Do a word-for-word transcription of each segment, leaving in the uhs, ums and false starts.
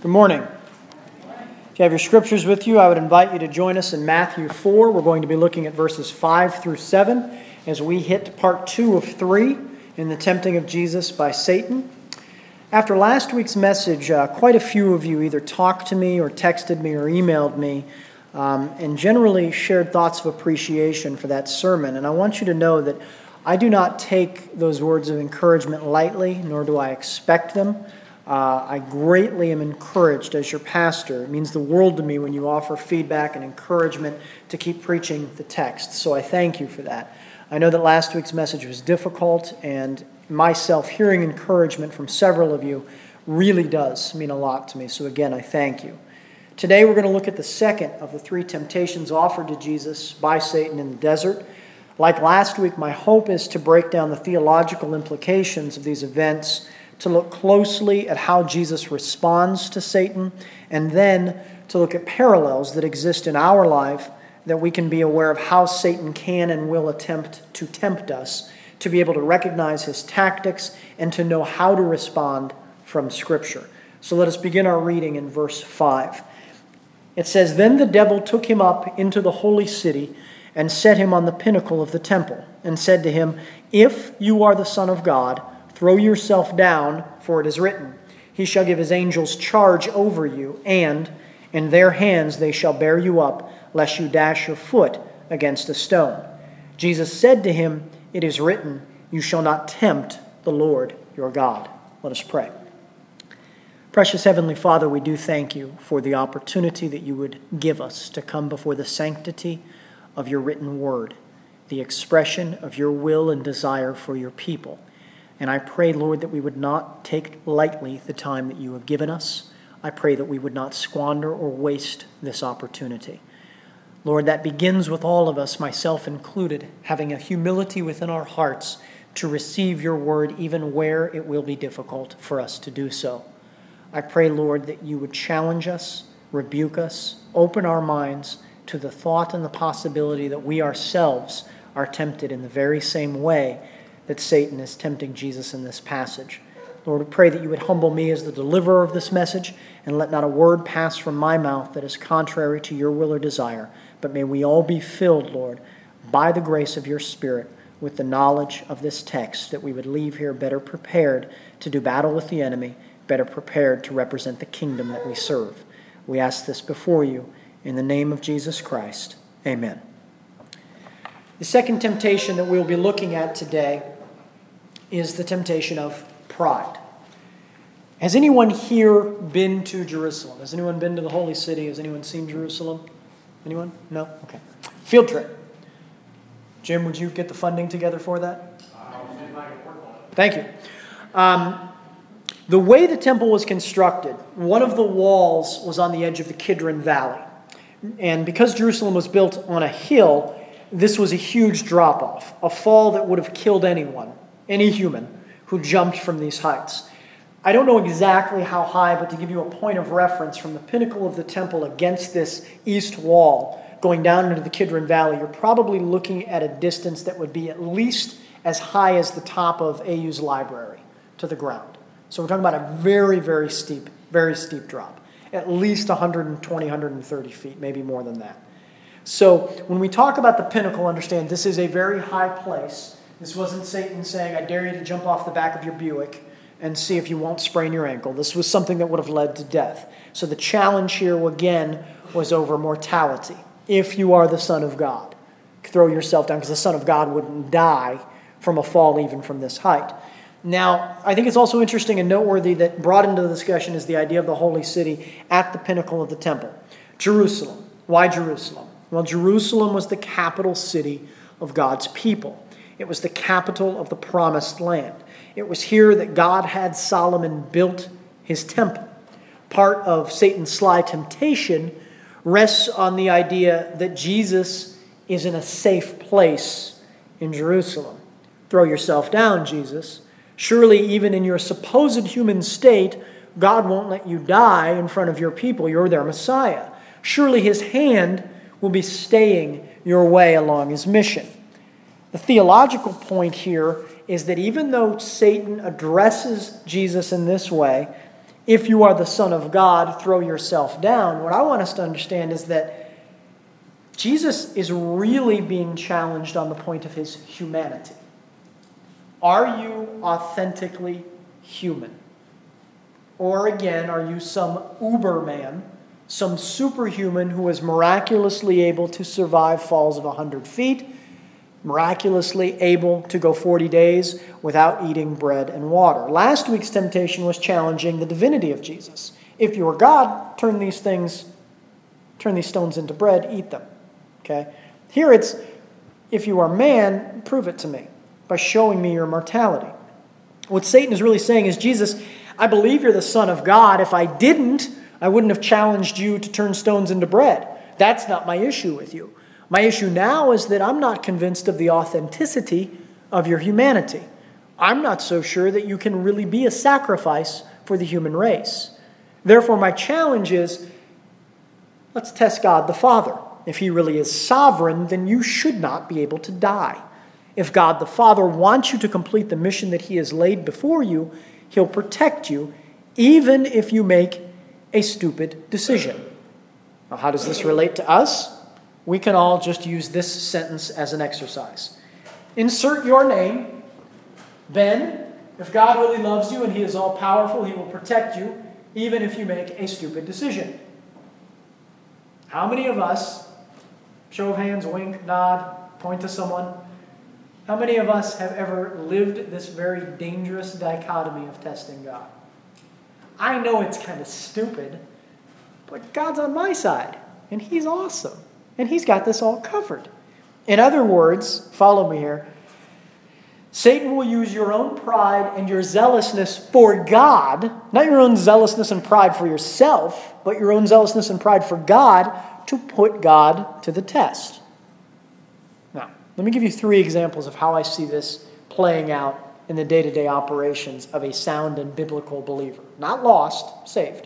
Good morning. If you have your scriptures with you, I would invite you to join us in Matthew four. We're going to be looking at verses five through seven as we hit part two of three in the tempting of Jesus by Satan. After last week's message, uh, quite a few of you either talked to me or texted me or emailed me um, and generally shared thoughts of appreciation for that sermon. And I want you to know that I do not take those words of encouragement lightly, nor do I expect them. Uh, I greatly am encouraged as your pastor. It means the world to me when you offer feedback and encouragement to keep preaching the text. So I thank you for that. I know that last week's message was difficult, and myself hearing encouragement from several of you really does mean a lot to me. So again, I thank you. Today we're going to look at the second of the three temptations offered to Jesus by Satan in the desert. Like last week, my hope is to break down the theological implications of these events, to look closely at how Jesus responds to Satan, and then to look at parallels that exist in our life that we can be aware of how Satan can and will attempt to tempt us, to be able to recognize his tactics and to know how to respond from Scripture. So let us begin our reading in verse five. It says, "Then the devil took him up into the holy city and set him on the pinnacle of the temple, and said to him, 'If you are the Son of God, throw yourself down, for it is written, He shall give His angels charge over you, and in their hands they shall bear you up, lest you dash your foot against a stone.' Jesus said to him, 'It is written, You shall not tempt the Lord your God.'" Let us pray. Precious Heavenly Father, we do thank you for the opportunity that you would give us to come before the sanctity of your written word, the expression of your will and desire for your people. And I pray, Lord, that we would not take lightly the time that you have given us. I pray that we would not squander or waste this opportunity. Lord, that begins with all of us, myself included, having a humility within our hearts to receive your word even where it will be difficult for us to do so. I pray, Lord, that you would challenge us, rebuke us, open our minds to the thought and the possibility that we ourselves are tempted in the very same way that Satan is tempting Jesus in this passage. Lord, we pray that you would humble me as the deliverer of this message, and let not a word pass from my mouth that is contrary to your will or desire, but may we all be filled, Lord, by the grace of your Spirit with the knowledge of this text, that we would leave here better prepared to do battle with the enemy, better prepared to represent the kingdom that we serve. We ask this before you in the name of Jesus Christ. Amen. The second temptation that we'll be looking at today is the temptation of pride. Has anyone here been to Jerusalem? Has anyone been to the holy city? Has anyone seen Jerusalem? Anyone? No? Okay. Field trip. Jim, would you get the funding together for that? Thank you. Um, the way the temple was constructed, one of the walls was on the edge of the Kidron Valley. And because Jerusalem was built on a hill, this was a huge drop-off, a fall that would have killed anyone, any human, who jumped from these heights. I don't know exactly how high, but to give you a point of reference, from the pinnacle of the temple against this east wall, going down into the Kidron Valley, you're probably looking at a distance that would be at least as high as the top of A U's library to the ground. So we're talking about a very, very steep, very steep drop. At least one hundred twenty, one hundred thirty feet, maybe more than that. So when we talk about the pinnacle, understand this is a very high place. This wasn't Satan saying, "I dare you to jump off the back of your Buick and see if you won't sprain your ankle." This was something that would have led to death. So the challenge here, again, was over mortality. If you are the Son of God, throw yourself down, because the Son of God wouldn't die from a fall even from this height. Now, I think it's also interesting and noteworthy that brought into the discussion is the idea of the holy city at the pinnacle of the temple. Jerusalem. Why Jerusalem? Well, Jerusalem was the capital city of God's people. It was the capital of the promised land. It was here that God had Solomon built his temple. Part of Satan's sly temptation rests on the idea that Jesus is in a safe place in Jerusalem. Throw yourself down, Jesus. Surely even in your supposed human state, God won't let you die in front of your people. You're their Messiah. Surely his hand will be staying your way along his mission. The theological point here is that even though Satan addresses Jesus in this way, if you are the Son of God, throw yourself down. What I want us to understand is that Jesus is really being challenged on the point of his humanity. Are you authentically human? Or again, are you some Uberman, some superhuman who is miraculously able to survive falls of one hundred feet, miraculously able to go forty days without eating bread and water? Last week's temptation was challenging the divinity of Jesus. If you are God, turn these things, turn these stones into bread, eat them. Okay? Here it's, if you are man, prove it to me by showing me your mortality. What Satan is really saying is, Jesus, I believe you're the Son of God. If I didn't, I wouldn't have challenged you to turn stones into bread. That's not my issue with you. My issue now is that I'm not convinced of the authenticity of your humanity. I'm not so sure that you can really be a sacrifice for the human race. Therefore, my challenge is, let's test God the Father. If he really is sovereign, then you should not be able to die. If God the Father wants you to complete the mission that he has laid before you, he'll protect you, even if you make a stupid decision. Now, how does this relate to us? We can all just use this sentence as an exercise. Insert your name, Ben. If God really loves you and he is all-powerful, he will protect you, even if you make a stupid decision. How many of us, show of hands, wink, nod, point to someone, how many of us have ever lived this very dangerous dichotomy of testing God? I know it's kind of stupid, but God's on my side, and he's awesome, and he's got this all covered. In other words, follow me here, Satan will use your own pride and your zealousness for God, not your own zealousness and pride for yourself, but your own zealousness and pride for God, to put God to the test. Now, let me give you three examples of how I see this playing out in the day-to-day operations of a sound and biblical believer. Not lost, saved.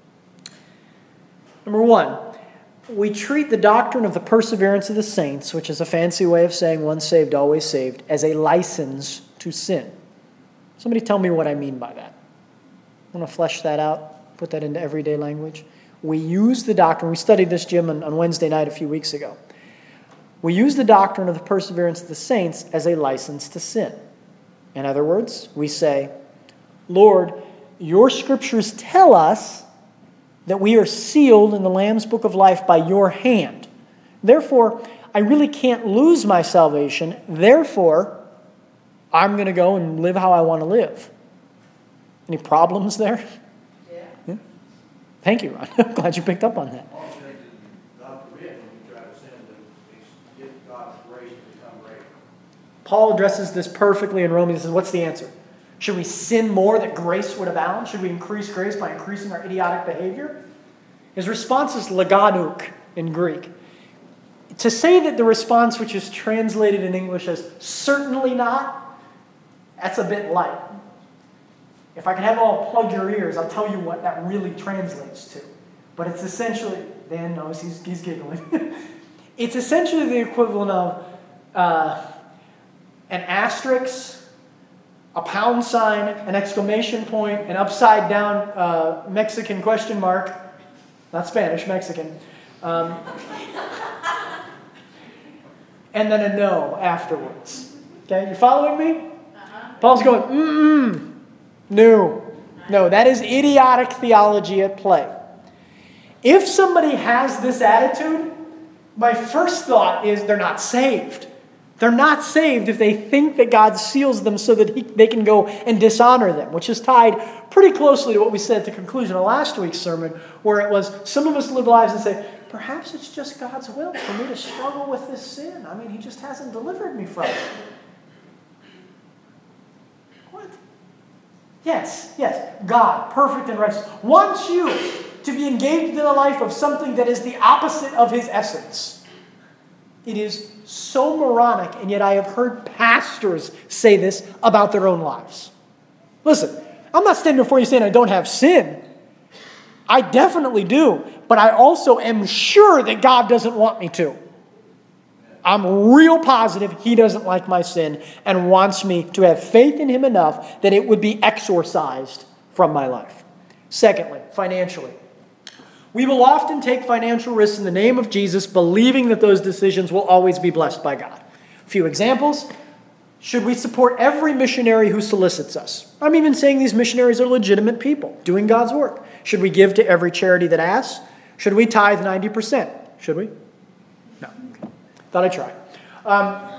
Number one, we treat the doctrine of the perseverance of the saints, which is a fancy way of saying once saved, always saved, as a license to sin. Somebody tell me what I mean by that. I want to flesh that out, put that into everyday language. We use the doctrine, we studied this, Jim, on, on Wednesday night a few weeks ago. We use the doctrine of the perseverance of the saints as a license to sin. In other words, we say, Lord, your scriptures tell us that we are sealed in the Lamb's book of life by your hand. Therefore, I really can't lose my salvation. Therefore, I'm going to go and live how I want to live. Any problems there? Yeah. yeah? Thank you, Ron. I'm glad you picked up on that. God forbid when you try to sin to get God's grace to become great. Paul addresses this perfectly in Romans. He says, what's the answer? Should we sin more that grace would abound? Should we increase grace by increasing our idiotic behavior? His response is laganuk in Greek. To say that the response, which is translated in English as certainly not, that's a bit light. If I could have all plug your ears, I'll tell you what that really translates to. But it's essentially, Dan knows, he's, he's giggling. It's essentially the equivalent of uh, an asterisk, a pound sign, an exclamation point, an upside down uh, Mexican question mark, not Spanish, Mexican, um, and then a no afterwards. Okay, you following me? Uh-huh. Paul's going, mm-mm, no, no, that is idiotic theology at play. If somebody has this attitude, my first thought is they're not saved. They're not saved if they think that God seals them so that he, they can go and dishonor them, which is tied pretty closely to what we said at the conclusion of last week's sermon, where it was some of us live lives and say, perhaps it's just God's will for me to struggle with this sin. I mean, he just hasn't delivered me from it. What? Yes, yes. God, perfect and righteous, wants you to be engaged in a life of something that is the opposite of his essence. It is so moronic, and yet I have heard pastors say this about their own lives. Listen, I'm not standing before you saying I don't have sin. I definitely do, but I also am sure that God doesn't want me to. I'm real positive he doesn't like my sin and wants me to have faith in him enough that it would be exorcised from my life. Secondly, financially. We will often take financial risks in the name of Jesus, believing that those decisions will always be blessed by God. A few examples. Should we support every missionary who solicits us? I'm even saying these missionaries are legitimate people doing God's work. Should we give to every charity that asks? Should we tithe ninety percent? Should we? No. Okay. Thought I'd try. Um,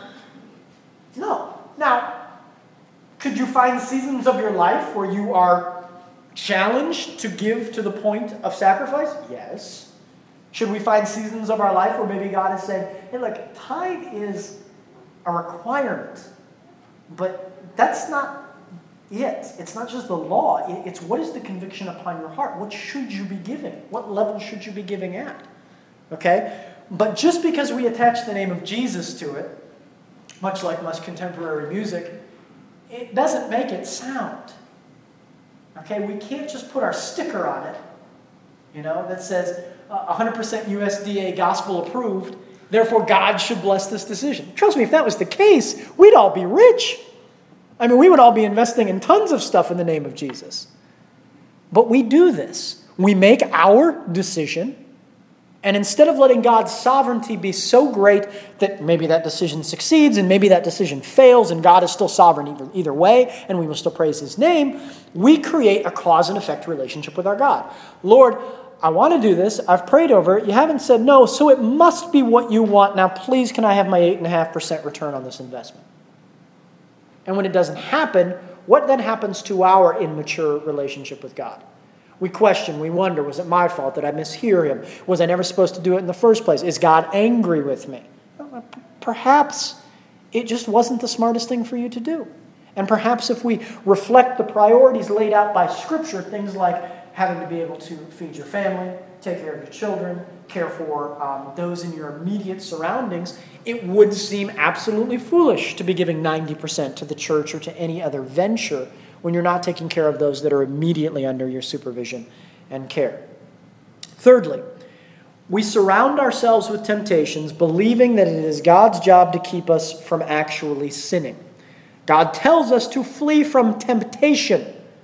no. Now, could you find seasons of your life where you are challenged to give to the point of sacrifice? Yes. Should we find seasons of our life where maybe God is saying, hey, look, tithe is a requirement, but that's not it. It's not just the law. It's what is the conviction upon your heart? What should you be giving? What level should you be giving at? Okay? But just because we attach the name of Jesus to it, much like much contemporary music, it doesn't make it sound. Okay, we can't just put our sticker on it, you know, that says uh, one hundred percent U S D A gospel approved, therefore God should bless this decision. Trust me, if that was the case, we'd all be rich. I mean, we would all be investing in tons of stuff in the name of Jesus. But we do this. We make our decision, and instead of letting God's sovereignty be so great that maybe that decision succeeds and maybe that decision fails and God is still sovereign either, either way and we will still praise his name, we create a cause and effect relationship with our God. Lord, I want to do this. I've prayed over it. You haven't said no, so it must be what you want. Now, please, can I have my eight point five percent return on this investment? And when it doesn't happen, what then happens to our immature relationship with God? We question, we wonder, was it my fault? Did I mishear him? Was I never supposed to do it in the first place? Is God angry with me? Perhaps it just wasn't the smartest thing for you to do. And perhaps if we reflect the priorities laid out by Scripture, things like having to be able to feed your family, take care of your children, care for um, those in your immediate surroundings, it would seem absolutely foolish to be giving ninety percent to the church or to any other venture when you're not taking care of those that are immediately under your supervision and care. Thirdly, we surround ourselves with temptations, believing that it is God's job to keep us from actually sinning. God tells us to flee from temptation.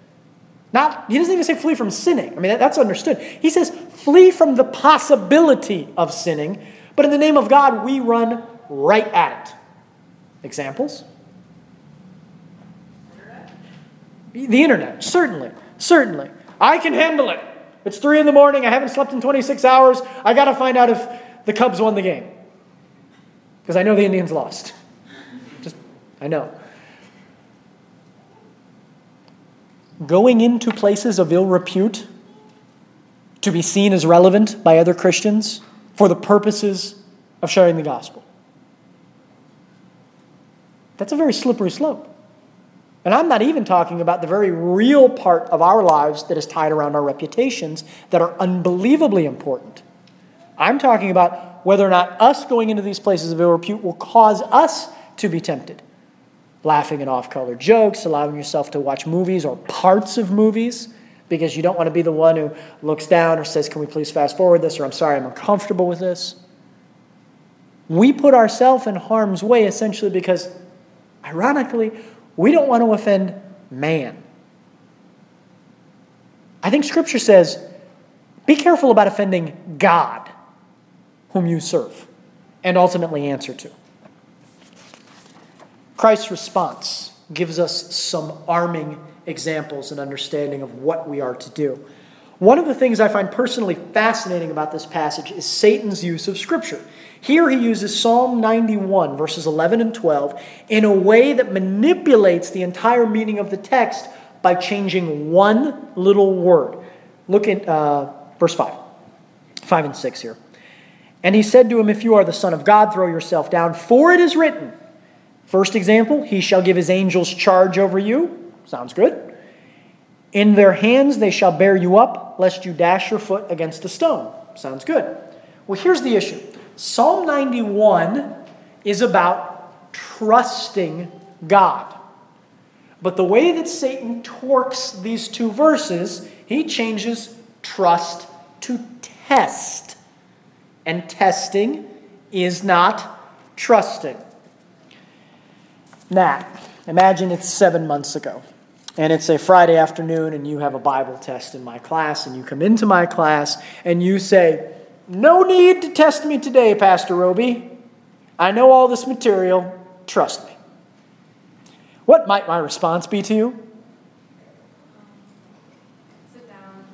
Not, he doesn't even say flee from sinning. I mean, that, that's understood. He says flee from the possibility of sinning, but in the name of God, we run right at it. Examples? The internet, certainly, certainly. I can handle it. It's three in the morning. I haven't slept in twenty-six hours. I got to find out if the Cubs won the game. Because I know the Indians lost. Just, I know. Going into places of ill repute to be seen as relevant by other Christians for the purposes of sharing the gospel. That's a very slippery slope. And I'm not even talking about the very real part of our lives that is tied around our reputations that are unbelievably important. I'm talking about whether or not us going into these places of ill repute will cause us to be tempted. Laughing at off-color jokes, allowing yourself to watch movies or parts of movies because you don't want to be the one who looks down or says, can we please fast forward this, or I'm sorry, I'm uncomfortable with this. We put ourselves in harm's way essentially because, ironically, we don't want to offend man. I think Scripture says, be careful about offending God, whom you serve, and ultimately answer to. Christ's response gives us some arming examples and understanding of what we are to do. One of the things I find personally fascinating about this passage is Satan's use of Scripture. Here he uses Psalm ninety-one, verses eleven and twelve, in a way that manipulates the entire meaning of the text by changing one little word. Look at uh, verse five. five and six here. And he said to him, if you are the Son of God, throw yourself down, for it is written. First example, he shall give his angels charge over you. Sounds good. In their hands they shall bear you up, lest you dash your foot against a stone. Sounds good. Well, here's the issue. Psalm ninety-one is about trusting God. But the way that Satan torques these two verses, he changes trust to test. And testing is not trusting. Now, imagine it's seven months ago. and it's a Friday afternoon, and you have a Bible test in my class, and you come into my class, and you say, "No need to test me today, Pastor Roby. I know all this material. Trust me." What might my response be to you? Sit down.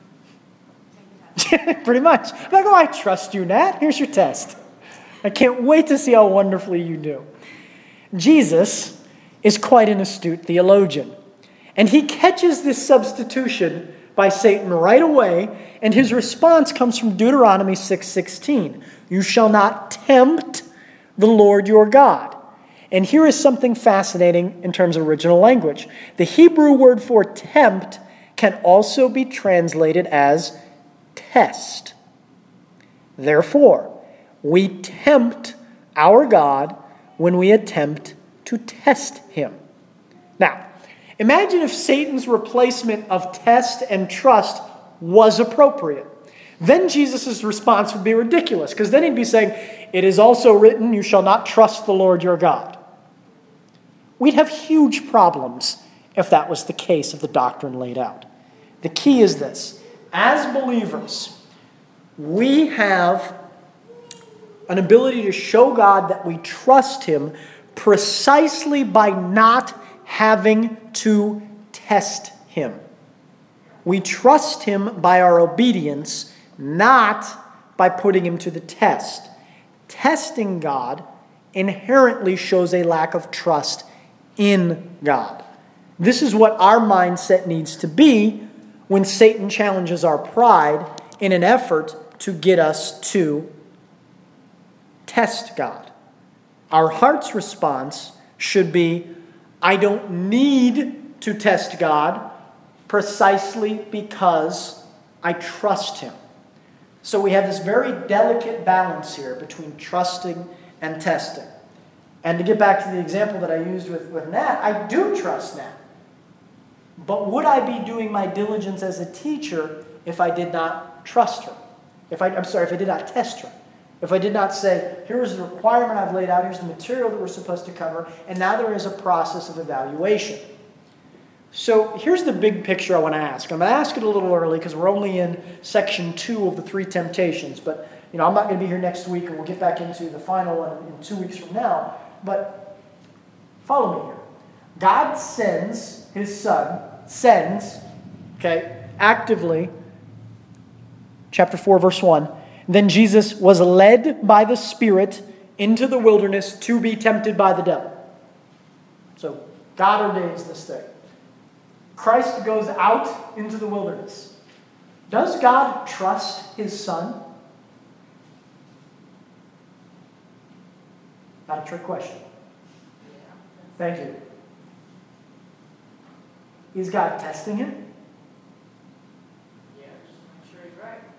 Take the test. Pretty much. I'm like, "Oh, I trust you, Nat. Here's your test. I can't wait to see how wonderfully you do." Jesus is quite an astute theologian. And he catches this substitution by Satan right away, and his response comes from Deuteronomy six sixteen. "You shall not tempt the Lord your God." And here is something fascinating in terms of original language. The Hebrew word for tempt can also be translated as test. Therefore, we tempt our God when we attempt to test him. Now, imagine if Satan's replacement of test and trust was appropriate. Then Jesus' response would be ridiculous, because then he'd be saying, "It is also written, you shall not trust the Lord your God." We'd have huge problems if that was the case of the doctrine laid out. The key is this. As believers, we have an ability to show God that we trust him precisely by not having to test him. We trust him by our obedience, not by putting him to the test. Testing God inherently shows a lack of trust in God. This is what our mindset needs to be when Satan challenges our pride in an effort to get us to test God. Our heart's response should be, "I don't need to test God precisely because I trust him." So we have this very delicate balance here between trusting and testing. And to get back to the example that I used with, with Nat, I do trust Nat. But would I be doing my diligence as a teacher if I did not trust her? If I, I'm sorry, if I did not test her? If I did not say, here's the requirement I've laid out, here's the material that we're supposed to cover, and now there is a process of evaluation. So here's the big picture I want to ask. I'm going to ask it a little early because we're only in section two of the three temptations. But you know, I'm not going to be here next week, and we'll get back into the final one in two weeks from now. But follow me here. God sends his son, sends, okay, actively, chapter four, verse one. Then Jesus was led by the Spirit into the wilderness to be tempted by the devil. So God ordains this thing. Christ goes out into the wilderness. Does God trust his son? Not a trick question. Thank you. Is God testing him? Yeah, just make sure he's right.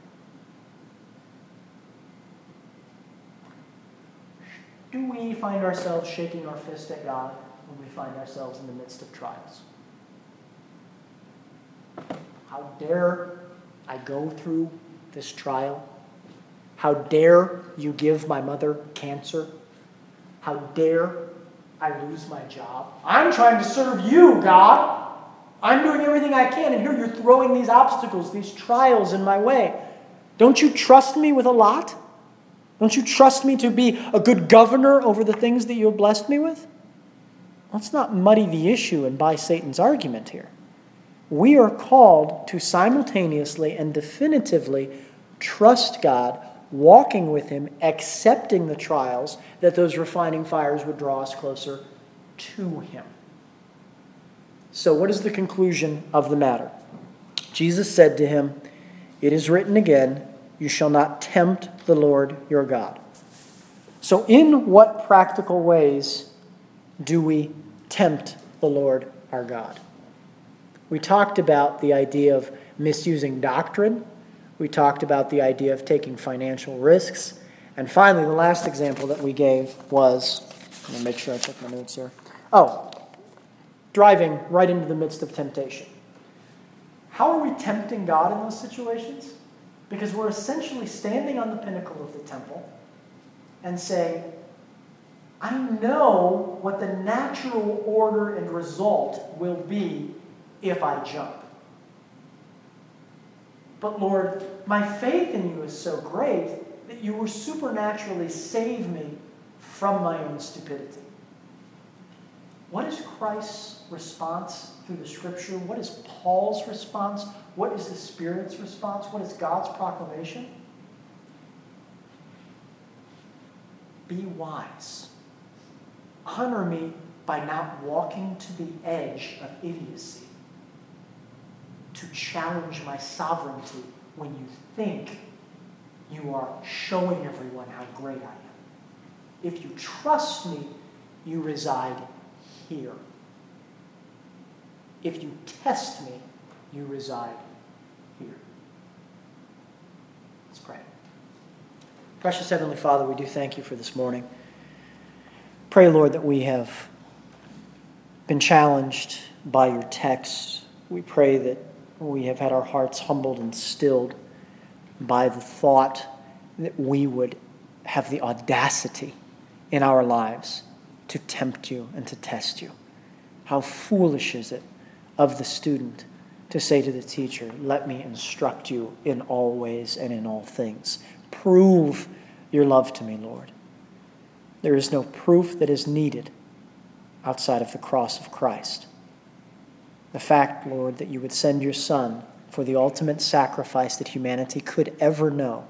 Do we find ourselves shaking our fist at God when we find ourselves in the midst of trials? How dare I go through this trial? How dare you give my mother cancer? How dare I lose my job? I'm trying to serve you, God. I'm doing everything I can, and here you're throwing these obstacles, these trials in my way. Don't you trust me with a lot? Don't you trust me to be a good governor over the things that you have blessed me with? Let's not muddy the issue and buy Satan's argument here. We are called to simultaneously and definitively trust God, walking with him, accepting the trials, that those refining fires would draw us closer to him. So what is the conclusion of the matter? Jesus said to him, "It is written again, you shall not tempt the Lord your God." So in what practical ways do we tempt the Lord our God? We talked about the idea of misusing doctrine. We talked about the idea of taking financial risks. And finally, the last example that we gave was, I'm going to make sure I check my notes here. Oh, driving right into the midst of temptation. How are we tempting God in those situations? Because we're essentially standing on the pinnacle of the temple and saying, I know what the natural order and result will be if I jump. But Lord, my faith in you is so great that you will supernaturally save me from my own stupidity. What is Christ's response through the Scripture? What is Paul's response? What is the Spirit's response? What is God's proclamation? Be wise. Honor me by not walking to the edge of idiocy, to challenge my sovereignty when you think you are showing everyone how great I am. If you trust me, you reside here. If you test me, you reside here. Let's pray. Precious Heavenly Father, we do thank you for this morning. Pray, Lord, that we have been challenged by your text. We pray that we have had our hearts humbled and stilled by the thought that we would have the audacity in our lives to tempt you and to test you. How foolish is it of the student to say to the teacher, let me instruct you in all ways and in all things. Prove your love to me, Lord. There is no proof that is needed outside of the cross of Christ. The fact, Lord, that you would send your Son for the ultimate sacrifice that humanity could ever know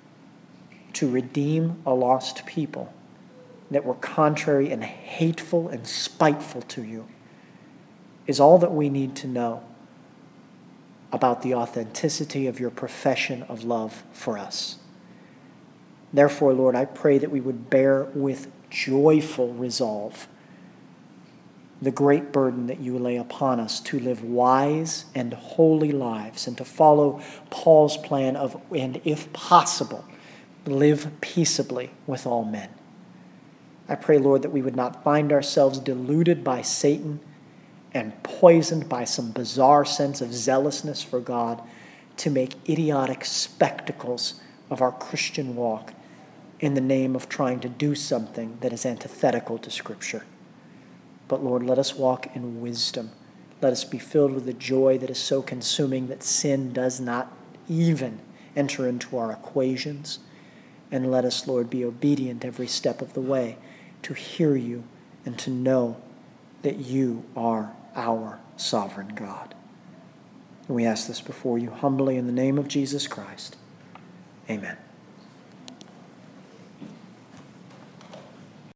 to redeem a lost people that were contrary and hateful and spiteful to you is all that we need to know about the authenticity of your profession of love for us. Therefore, Lord, I pray that we would bear with joyful resolve the great burden that you lay upon us to live wise and holy lives and to follow Paul's plan of, and if possible, live peaceably with all men. I pray, Lord, that we would not find ourselves deluded by Satan and poisoned by some bizarre sense of zealousness for God to make idiotic spectacles of our Christian walk in the name of trying to do something that is antithetical to Scripture. But Lord, let us walk in wisdom. Let us be filled with the joy that is so consuming that sin does not even enter into our equations. And let us, Lord, be obedient every step of the way to hear you and to know that you are our sovereign God. And we ask this before you humbly in the name of Jesus Christ. Amen.